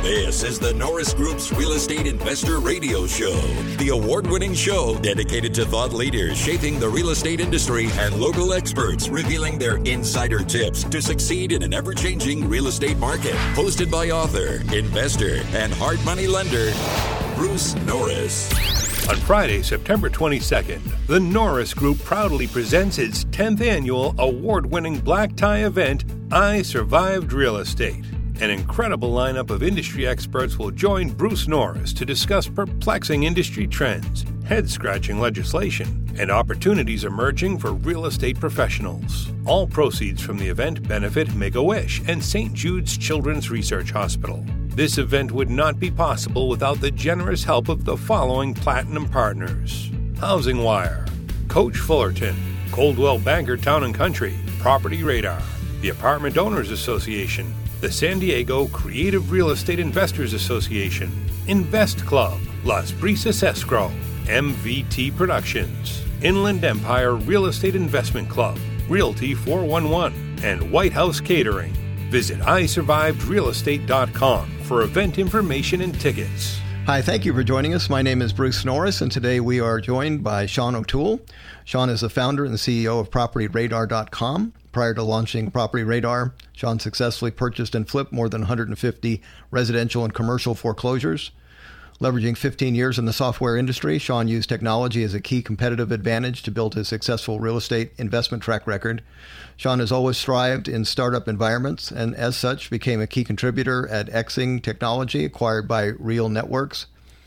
This is the Norris Group's Real Estate Investor Radio Show, the award-winning show dedicated to thought leaders shaping the real estate industry and local experts revealing their insider tips to succeed in an ever-changing real estate market. Hosted by author, investor, and hard money lender, Bruce Norris. On Friday, September 22nd, the Norris Group proudly presents its 10th annual award-winning black tie event, I Survived Real Estate. An incredible lineup of industry experts will join Bruce Norris to discuss perplexing industry trends, head-scratching legislation, and opportunities emerging for real estate professionals. All proceeds from the event benefit Make-A-Wish and St. Jude's Children's Research Hospital. This event would not be possible without the generous help of the following platinum partners: Housing Wire, Coach Fullerton, Coldwell Banker Town & Country, Property Radar, the Apartment Owners Association, the San Diego Creative Real Estate Investors Association, Invest Club, Las Brisas Escrow, MVT Productions, Inland Empire Real Estate Investment Club, Realty 411, and White House Catering. Visit isurvivedrealestate.com for event information and tickets. Hi, thank you for joining us. My name is Bruce Norris, and today we are joined by Sean O'Toole. Sean is the founder and CEO of PropertyRadar.com. Prior to launching Property Radar, Sean successfully purchased and flipped more than 150 residential and commercial foreclosures. Leveraging 15 years in the software industry, Sean used technology as a key competitive advantage to build his successful real estate investment track record. Sean has always thrived in startup environments and as such became a key contributor at Xing Technology, acquired by Real Networks,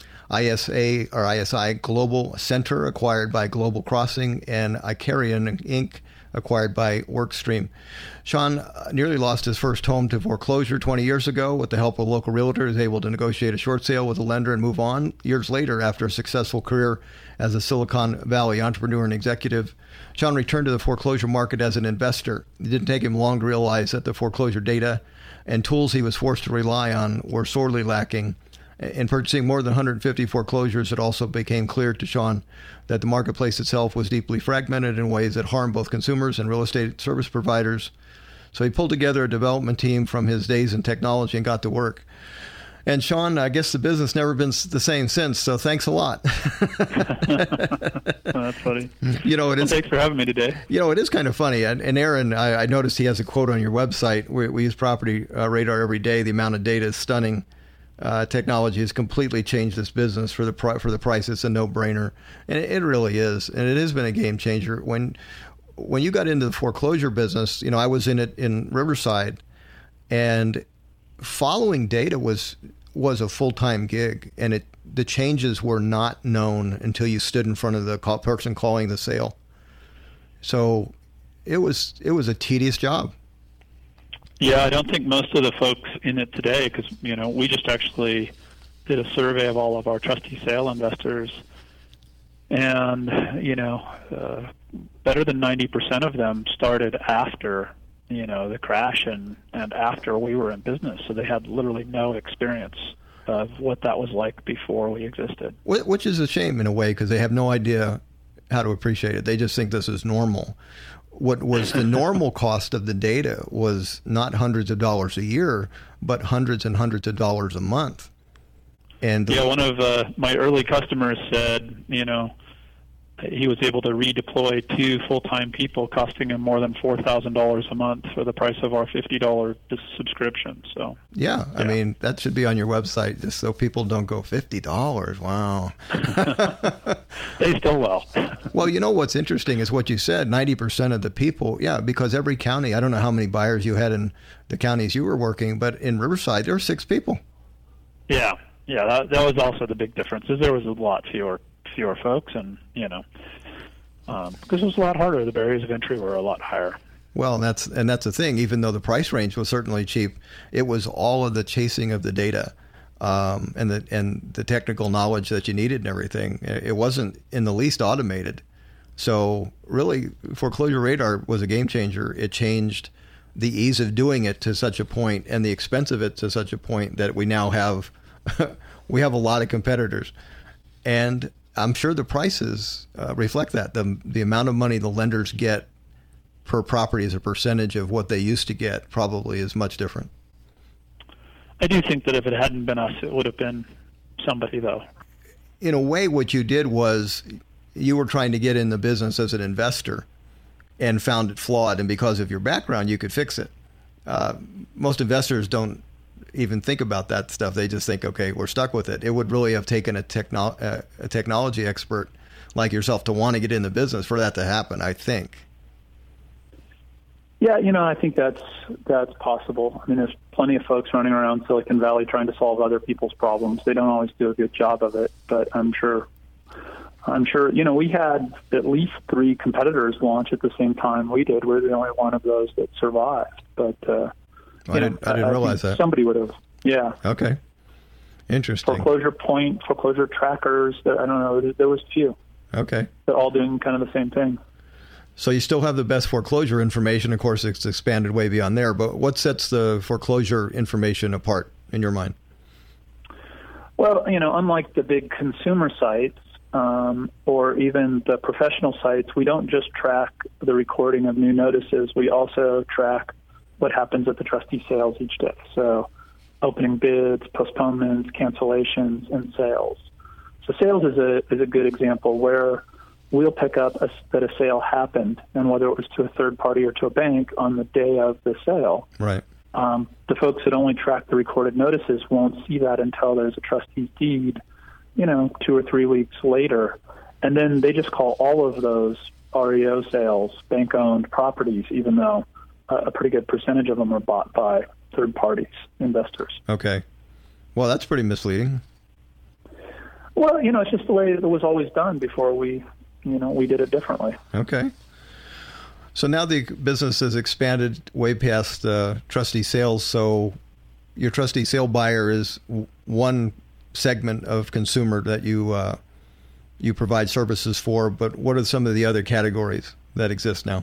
ISI Global Center, acquired by Global Crossing, and Icarian Inc., acquired by WorkStream. Sean nearly lost his first home to foreclosure 20 years ago. With the help of a local realtor, he was able to negotiate a short sale with a lender and move on. Years later, after a successful career as a Silicon Valley entrepreneur and executive, Sean returned to the foreclosure market as an investor. It didn't take him long to realize that the foreclosure data and tools he was forced to rely on were sorely lacking. In purchasing more than 150 foreclosures, it also became clear to Sean that the marketplace itself was deeply fragmented in ways that harmed both consumers and real estate service providers. So he pulled together a development team from his days in technology and got to work. And Sean, I guess the business never been the same since, so thanks a lot. That's funny. You know, it is. Thanks for having me today. You know, it is kind of funny. And Aaron, I noticed he has a quote on your website. We use Property Radar every day. The amount of data is stunning. Technology has completely changed this business for the price. It's a no-brainer, and it really is, and it has been a game changer. When you got into the foreclosure business, you know, I was in it in Riverside, and following data was a full-time gig, and the changes were not known until you stood in front of the person calling the sale. So it was a tedious job. Yeah, I don't think most of the folks in it today, because, you know, we just actually did a survey of all of our trustee sale investors, and, you know, better than 90% of them started after, you know, the crash and after we were in business. So they had literally no experience of what that was like before we existed. Which is a shame in a way, because they have no idea how to appreciate it. They just think this is normal. What was the normal cost of the data was not hundreds of dollars a year, but hundreds and hundreds of dollars a month. And one of my early customers said, you know, he was able to redeploy 2 full-time people, costing him more than $4,000 a month for the price of our $50 subscription. So yeah, I mean, that should be on your website, just so people don't go $50. Wow. They still will. Well, you know what's interesting is what you said. 90% of the people, because every county, I don't know how many buyers you had in the counties you were working, but in Riverside there were 6 people. Yeah, that was also the big difference. Is there was a lot fewer folks, and you know, because it was a lot harder. The barriers of entry were a lot higher. Well, that's the thing. Even though the price range was certainly cheap, it was all of the chasing of the data, and the technical knowledge that you needed and everything. It wasn't in the least automated. So really, Foreclosure Radar was a game changer. It changed the ease of doing it to such a point, and the expense of it to such a point that we now have we have a lot of competitors, and I'm sure the prices reflect that. The amount of money the lenders get per property as a percentage of what they used to get probably is much different. I do think that if it hadn't been us, it would have been somebody, though. In a way, what you did was you were trying to get in the business as an investor and found it flawed, and because of your background, you could fix it. Most investors don't even think about that stuff. They just think, okay, we're stuck with it. It would really have taken a technology expert like yourself to want to get in the business for that to happen, I think. Yeah, I think that's possible. I mean, there's plenty of folks running around Silicon Valley trying to solve other people's problems. They don't always do a good job of it, but I'm sure, we had at least 3 competitors launch at the same time we did. We're the only one of those that survived. But I didn't realize that. Somebody would have, yeah. Okay. Interesting. Foreclosure Point, foreclosure trackers, I don't know, there was a few. Okay. They're all doing kind of the same thing. So you still have the best foreclosure information. Of course, it's expanded way beyond there. But what sets the foreclosure information apart in your mind? Well, unlike the big consumer sites or even the professional sites, we don't just track the recording of new notices. We also track what happens at the trustee sales each day. So opening bids, postponements, cancellations, and sales. So sales is a good example where we'll pick up that a sale happened, and whether it was to a third party or to a bank on the day of the sale. Right. The folks that only track the recorded notices won't see that until there's a trustee's deed, 2 or 3 weeks later. And then they just call all of those REO sales bank-owned properties, even though a pretty good percentage of them are bought by third parties, investors. Okay. Well, that's pretty misleading. Well, it's just the way it was always done before we did it differently. Okay. So now the business has expanded way past trustee sales. So your trustee sale buyer is one segment of consumer that you provide services for. But what are some of the other categories that exist now?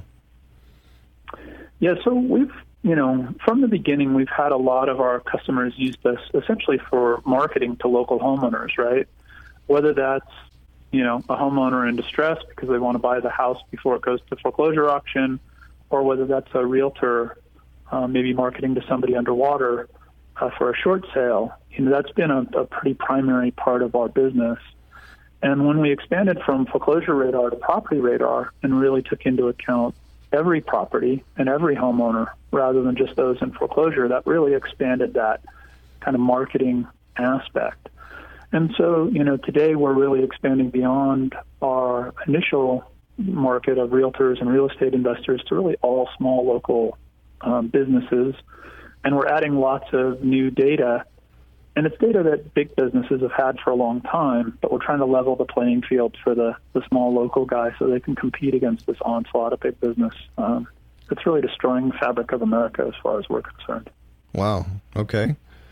Yeah, so we've, from the beginning, we've had a lot of our customers use this essentially for marketing to local homeowners, right? Whether that's a homeowner in distress because they want to buy the house before it goes to foreclosure auction, or whether that's a realtor maybe marketing to somebody underwater for a short sale. That's been a pretty primary part of our business. And when we expanded from Foreclosure Radar to Property Radar and really took into account every property and every homeowner rather than just those in foreclosure, that really expanded that kind of marketing aspect. And so, today we're really expanding beyond our initial market of realtors and real estate investors to really all small local businesses. And we're adding lots of new data. And it's data that big businesses have had for a long time, but we're trying to level the playing field for the small local guys so they can compete against this onslaught of big business. It's really destroying the fabric of America as far as we're concerned. Wow. Okay.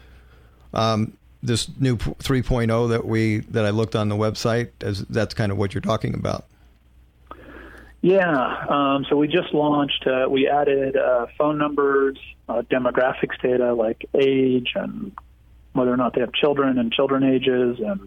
This new 3.0 that I looked on the website, that's kind of what you're talking about. Yeah. So we just launched, we added phone numbers, demographics data like age and whether or not they have children and children ages and,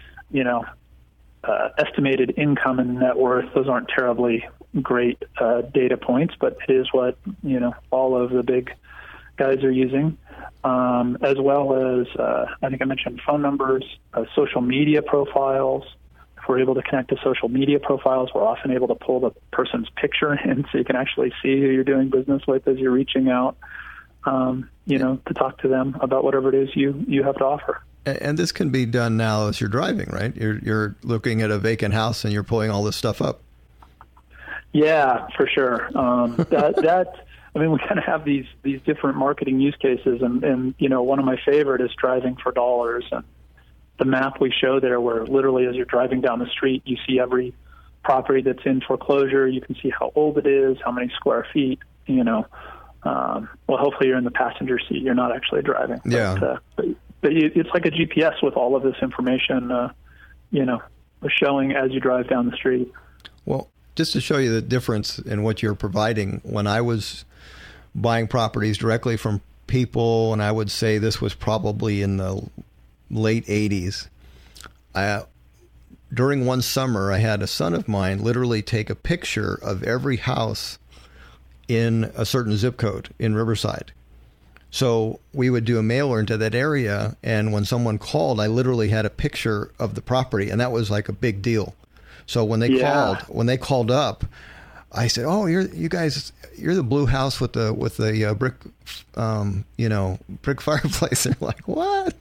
estimated income and net worth. Those aren't terribly great data points, but it is what, all of the big guys are using. As well as, I think I mentioned phone numbers, social media profiles. If we're able to connect to social media profiles, we're often able to pull the person's picture in so you can actually see who you're doing business with as you're reaching out, to talk to them about whatever it is you have to offer. And this can be done now as you're driving, right? You're looking at a vacant house and you're pulling all this stuff up. Yeah, for sure. We kind of have these different marketing use cases, and one of my favorite is driving for dollars. And the map we show there, where literally as you're driving down the street, you see every property that's in foreclosure. You can see how old it is, how many square feet. Hopefully you're in the passenger seat. You're not actually driving. Yeah. But it's like a GPS with all of this information, showing as you drive down the street. Well, just to show you the difference in what you're providing, when I was buying properties directly from people, and I would say this was probably in the late 80s. During one summer, I had a son of mine literally take a picture of every house in a certain zip code in Riverside. So we would do a mailer into that area, and when someone called, I literally had a picture of the property, and that was like a big deal. So when they called up, I said, "Oh, you're the blue house with the brick, brick fireplace." They're like, "What?"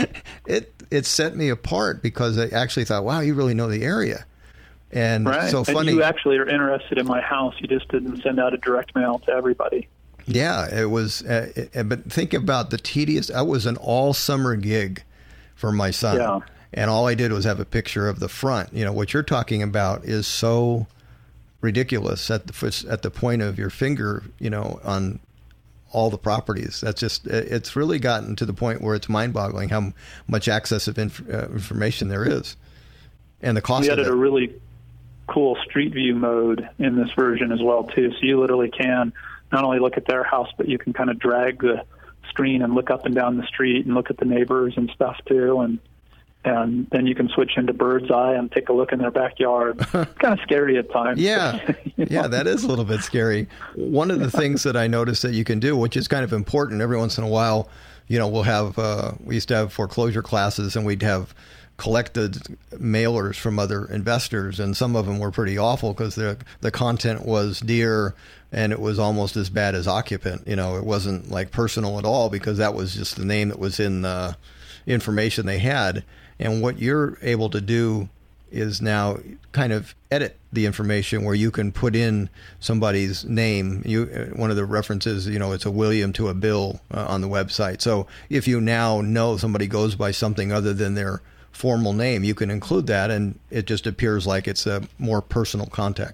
It set me apart because I actually thought, "Wow, you really know the area." And so funny. And you actually are interested in my house. You just didn't send out a direct mail to everybody. Yeah, it was. But think about the tedious. That was an all summer gig for my son. Yeah. And all I did was have a picture of the front. What you're talking about is so ridiculous at the point of your finger, on all the properties. That's just, it's really gotten to the point where it's mind-boggling how much access of information there is, and the cost of it. We added a really cool Street View mode in this version as well too. So you literally can not only look at their house, but you can kind of drag the screen and look up and down the street and look at the neighbors and stuff too, and then you can switch into bird's eye and take a look in their backyard. It's kind of scary at times. Yeah, yeah, that is a little bit scary. One of the things that I noticed that you can do, which is kind of important, every once in a while, we'll have, we used to have foreclosure classes, and we'd have collected mailers from other investors, and some of them were pretty awful because the content was dear, and it was almost as bad as Occupant. It wasn't like personal at all because that was just the name that was in the information they had. And what you're able to do is now kind of edit the information where you can put in somebody's name. One of the references, it's a William to a Bill on the website. So if you now know somebody goes by something other than their formal name, you can include that, and it just appears like it's a more personal contact.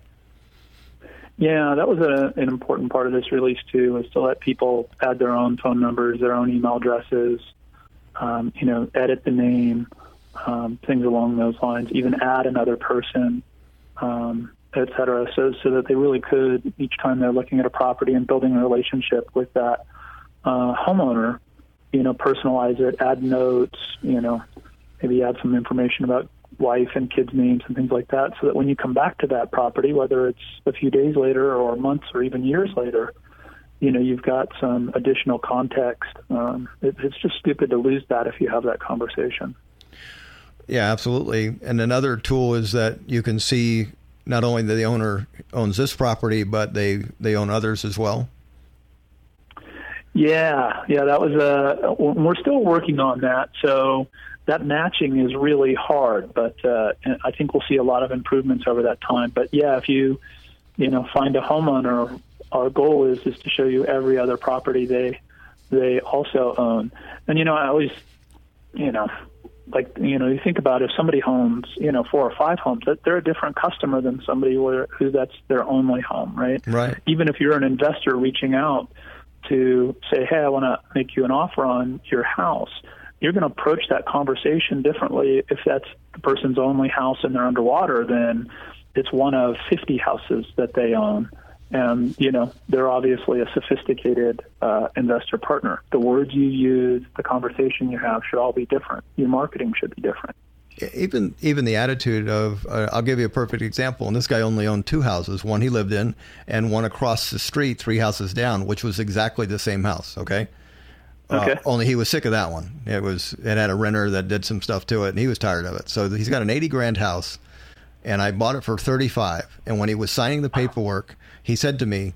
Yeah, that was an important part of this release too, is to let people add their own phone numbers, their own email addresses, edit the name, things along those lines, even add another person, et cetera, so that they really could, each time they're looking at a property and building a relationship with that homeowner, personalize it, add notes, maybe add some information about wife and kids' names and things like that, so that when you come back to that property, whether it's a few days later or months or even years later, you've got some additional context. It's just stupid to lose that if you have that conversation. Yeah, absolutely. And another tool is that you can see not only that the owner owns this property, but they own others as well. Yeah, that was we're still working on that. So that matching is really hard, but I think we'll see a lot of improvements over that time. But yeah, if you find a homeowner, our goal is to show you every other property they also own. And I always you think about if somebody owns 4 or 5 homes, that they're a different customer than somebody who that's their only home, right? Right. Even if you're an investor reaching out to say, hey, I want to make you an offer on your house, you're going to approach that conversation differently if that's the person's only house and they're underwater than it's one of 50 houses that they own. And, they're obviously a sophisticated investor partner. The words you use, the conversation you have should all be different. Your marketing should be different. Even the attitude of, I'll give you a perfect example. And this guy only owned 2 houses, one he lived in and one across the street, 3 houses down, which was exactly the same house. Okay. Only he was sick of that one. It had a renter that did some stuff to it, and he was tired of it. So he's got an $80,000 house, and I bought it for $35,000. And when he was signing the paperwork, he said to me,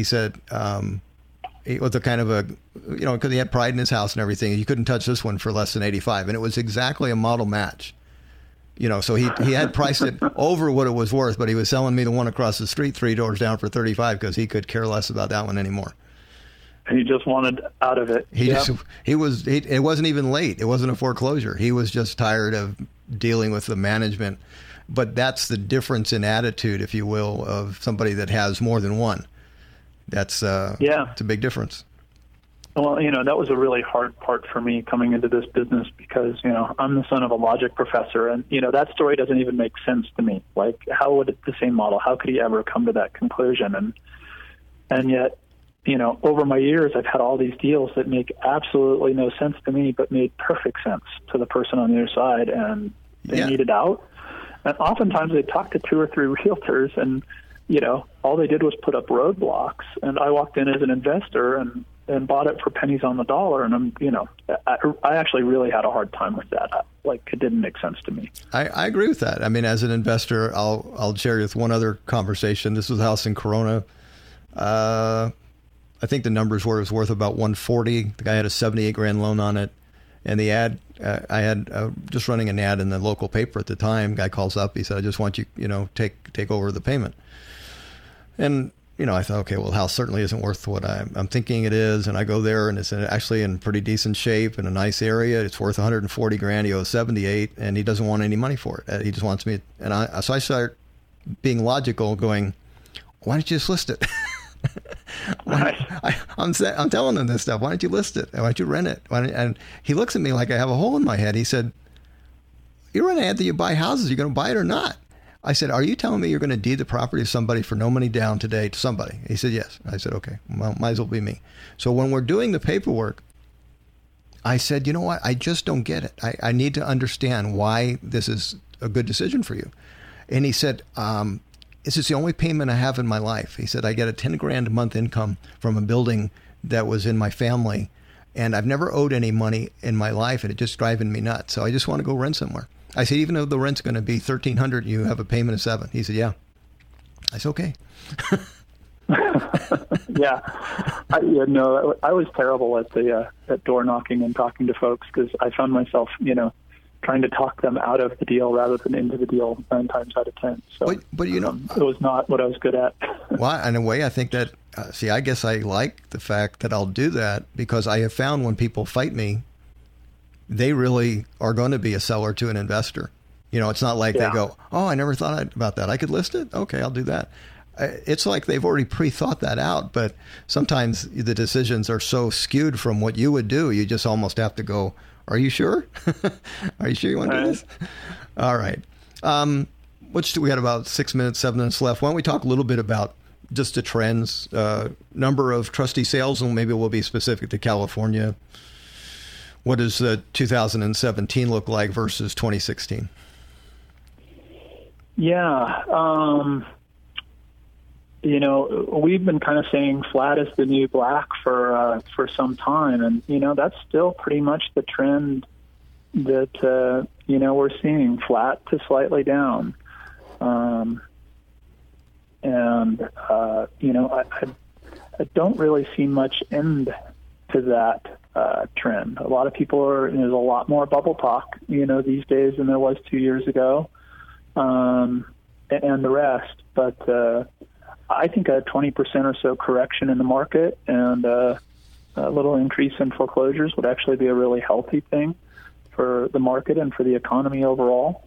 it was a kind of a, because he had pride in his house and everything, you couldn't touch this one for less than $85,000, and it was exactly a model match. So he had priced it over what it was worth, but he was selling me the one across the street 3 doors down for $35,000 because he could care less about that one anymore. He just wanted out of it. It wasn't even late. It wasn't a foreclosure. He was just tired of dealing with the management. But that's the difference in attitude, if you will, of somebody that has more than one. It's a big difference. Well, that was a really hard part for me coming into this business because, I'm the son of a logic professor, and, that story doesn't even make sense to me. Like, how would the same model, how could he ever come to that conclusion? And yet, over my years, I've had all these deals that make absolutely no sense to me, but made perfect sense to the person on the other side, and they needed out. And oftentimes they talked to 2 or 3 realtors, and, all they did was put up roadblocks. And I walked in as an investor, and and bought it for pennies on the dollar. And I actually really had a hard time with that. Like, it didn't make sense to me. I agree with that. I mean, as an investor, I'll share with one other conversation. This was a house in Corona. I think the numbers were it was worth about $140. The guy had a $78,000 loan on it, and the ad I had just running an ad in the local paper at the time. Guy calls up. He said, "I just want you, take over the payment." And I thought, okay, well, the house certainly isn't worth what I'm thinking it is. And I go there, and it's actually in pretty decent shape in a nice area. It's worth $140,000. He owes $78,000, and he doesn't want any money for it. He just wants me. And so I start being logical, going, "Why don't you just list it?" I'm telling him this stuff. Why don't you list it? Why don't you rent it? And he looks at me like I have a hole in my head. He said, "You run an ad that you buy houses. You're going to buy it or not?" I said, "Are you telling me you're going to deed the property to somebody for no money down today to somebody?" He said, "Yes." I said, "Okay, well, might as well be me." So when we're doing the paperwork, I said, "You know what? I just don't get it. I need to understand why this is a good decision for you." And he said, "This is the only payment I have in my life." He said, "I get a $10,000 a month income from a building that was in my family, and I've never owed any money in my life, and it's just driving me nuts. So I just want to go rent somewhere." I said, "Even though the rent's going to be $1,300, you have a payment of $7." He said, "Yeah." I said, "Okay." Yeah, I was terrible at door knocking and talking to folks because I found myself, trying to talk them out of the deal rather than into the deal 9 times out of 10. So, but it was not what I was good at. Well, in a way, I think that, I guess I like the fact that I'll do that because I have found when people fight me, they really are going to be a seller to an investor. It's not like they go, "Oh, I never thought about that. I could list it. Okay, I'll do that." It's like they've already pre-thought that out, but sometimes the decisions are so skewed from what you would do, you just almost have to go, "Are you sure? Are you sure you want to do this?" All right. We had about 7 minutes left. Why don't we talk a little bit about just the trends, number of trustee sales, and maybe we'll be specific to California. What does 2017 look like versus 2016? Yeah. We've been kind of saying flat is the new black for some time. And, that's still pretty much the trend that, we're seeing, flat to slightly down. I don't really see much end to that trend. A lot of people there's a lot more bubble talk, these days than there was 2 years ago, and the rest. But I think a 20% or so correction in the market and a little increase in foreclosures would actually be a really healthy thing for the market and for the economy overall.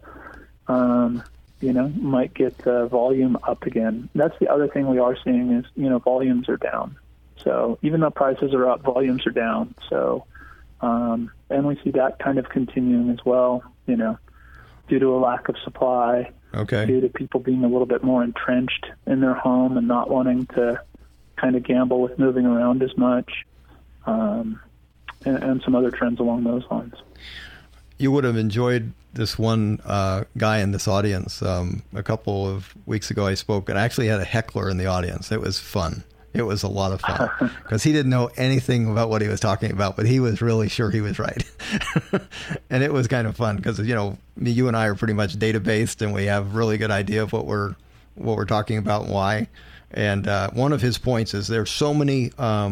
Might get volume up again. That's the other thing we are seeing is, volumes are down. So even though prices are up, volumes are down. So, and we see that kind of continuing as well, due to a lack of supply, due to people being a little bit more entrenched in their home and not wanting to kind of gamble with moving around as much, and some other trends along those lines. You would have enjoyed this one guy in this audience. A couple of weeks ago I spoke, and I actually had a heckler in the audience. It was fun. It was a lot of fun because he didn't know anything about what he was talking about, but he was really sure he was right. And it was kind of fun because, you and I are pretty much data-based, and we have a really good idea of what we're talking about and why. And one of his points is there's so many,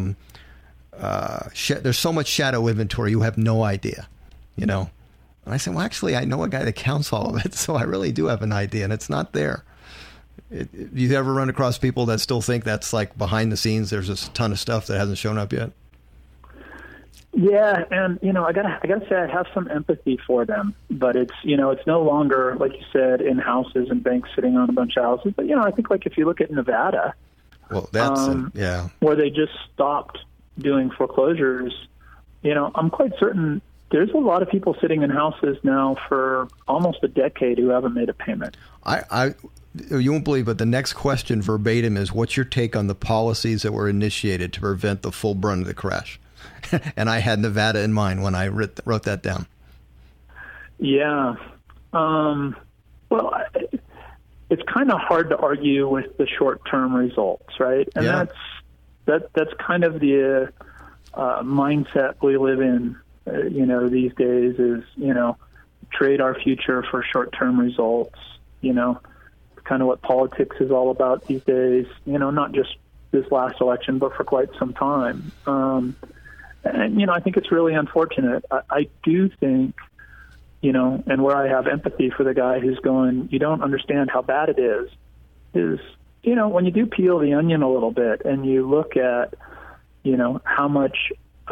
there's so much shadow inventory, you have no idea, And I said, well, actually, I know a guy that counts all of it, so I really do have an idea, and it's not there. You ever run across people that still think that's like behind the scenes? There's a ton of stuff that hasn't shown up yet. Yeah, and I gotta say I have some empathy for them, but it's it's no longer, like you said, in houses and banks sitting on a bunch of houses. But I think like if you look at Nevada, well, that's where they just stopped doing foreclosures. I'm quite certain there's a lot of people sitting in houses now for almost a decade who haven't made a payment. You won't believe, but the next question verbatim is, what's your take on the policies that were initiated to prevent the full brunt of the crash? And I had Nevada in mind when I wrote that down. Yeah. Well, it's kind of hard to argue with the short-term results, right? And that's kind of the mindset we live in, these days is, trade our future for short-term results, kind of what politics is all about these days, not just this last election, but for quite some time. And, I think it's really unfortunate. I do think, and where I have empathy for the guy who's going, you don't understand how bad it is, when you do peel the onion a little bit and you look at, how much,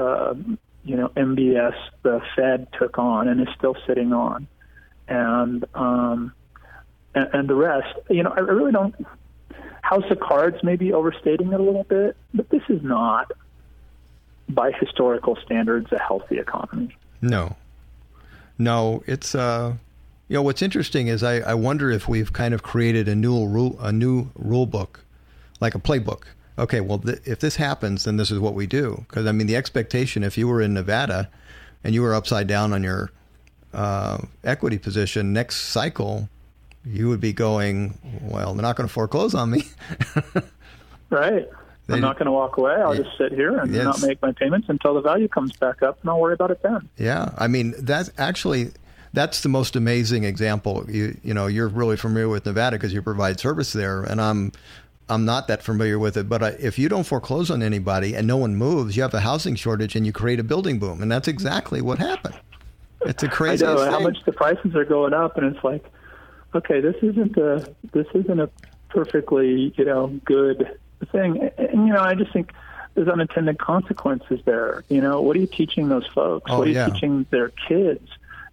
MBS the Fed took on and is still sitting on, and the rest, I really don't. House of Cards may be overstating it a little bit, but this is not, by historical standards, a healthy economy. No, it's what's interesting is I wonder if we've kind of created a new rule book, like a playbook. Okay, well, if this happens, then this is what we do. Because, the expectation, if you were in Nevada and you were upside down on your equity position, next cycle, you would be going, well, they're not going to foreclose on me. Right. I'm not going to walk away. I'll just sit here and not make my payments until the value comes back up, and I'll worry about it then. Yeah. That's the most amazing example. You're really familiar with Nevada because you provide service there, and I'm not that familiar with it, but if you don't foreclose on anybody and no one moves, you have a housing shortage and you create a building boom. And that's exactly what happened. It's a crazy thing. How much the prices are going up, and it's like, okay, this isn't a perfectly, good thing. And, I just think there's unintended consequences there. What are you teaching those folks? What are you teaching their kids?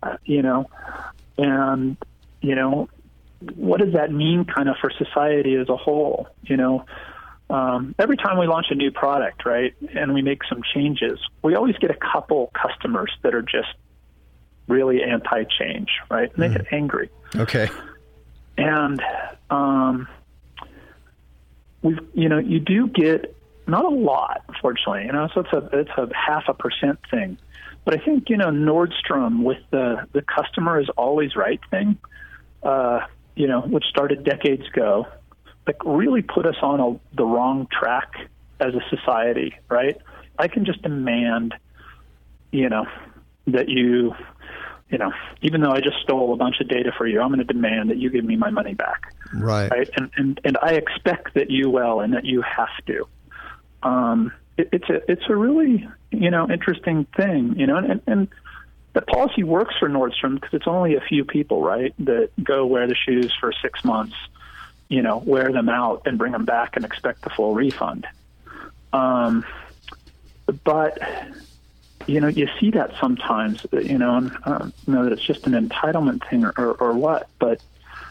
What does that mean kind of for society as a whole? Every time we launch a new product, right, and we make some changes, we always get a couple customers that are just really anti-change, right? And they get angry. Okay. And you do get not a lot, fortunately. So it's a 0.5% thing. But I think Nordstrom with the customer is always right thing. Which started decades ago, really put us on the wrong track as a society, right? I can just demand, that you, even though I just stole a bunch of data for you, I'm going to demand that you give me my money back. Right. And I expect that you will and that you have to. It's a really, interesting thing, and the policy works for Nordstrom because it's only a few people, right, that go wear the shoes for 6 months, wear them out and bring them back and expect the full refund. But, you see that sometimes, and I don't know that it's just an entitlement thing or what, but,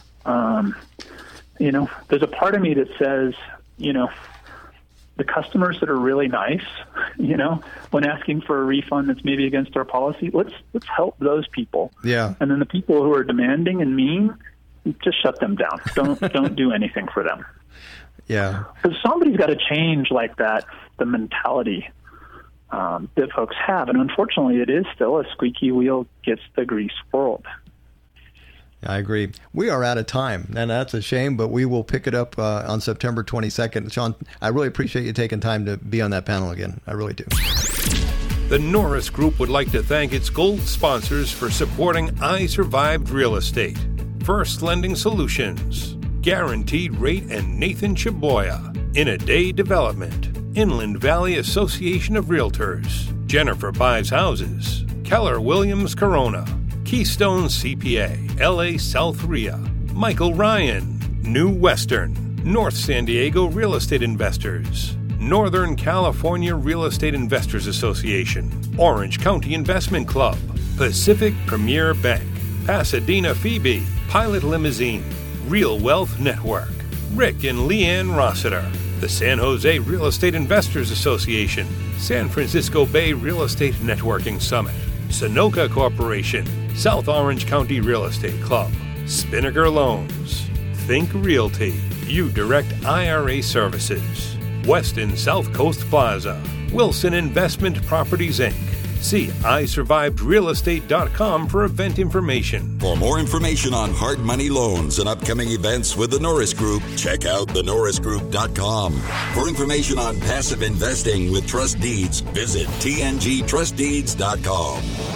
there's a part of me that says, the customers that are really nice, when asking for a refund that's maybe against our policy, let's help those people. Yeah. And then the people who are demanding and mean, just shut them down. Don't do anything for them. Yeah. Because somebody's got to change like that, the mentality that folks have. And unfortunately, it is still a squeaky wheel gets the grease world. I agree. We are out of time, and that's a shame, but we will pick it up on September 22nd. Sean, I really appreciate you taking time to be on that panel again. I really do. The Norris Group would like to thank its gold sponsors for supporting I Survived Real Estate. First Lending Solutions, Guaranteed Rate and Nathan Chaboya, In a Day Development, Inland Valley Association of Realtors, Jennifer Buys Houses, Keller Williams Corona, Keystone CPA, LA South RIA, Michael Ryan, New Western, North San Diego Real Estate Investors, Northern California Real Estate Investors Association, Orange County Investment Club, Pacific Premier Bank, Pasadena Phoebe, Pilot Limousine, Real Wealth Network, Rick and Leanne Rossiter, the San Jose Real Estate Investors Association, San Francisco Bay Real Estate Networking Summit, Sunoco Corporation, South Orange County Real Estate Club, Spinnaker Loans, Think Realty, U-Direct IRA Services, West and South Coast Plaza, Wilson Investment Properties Inc., See iSurvivedRealEstate.com for event information. For more information on hard money loans and upcoming events with the Norris Group, check out thenorrisgroup.com. For information on passive investing with trust deeds, visit tngtrustdeeds.com.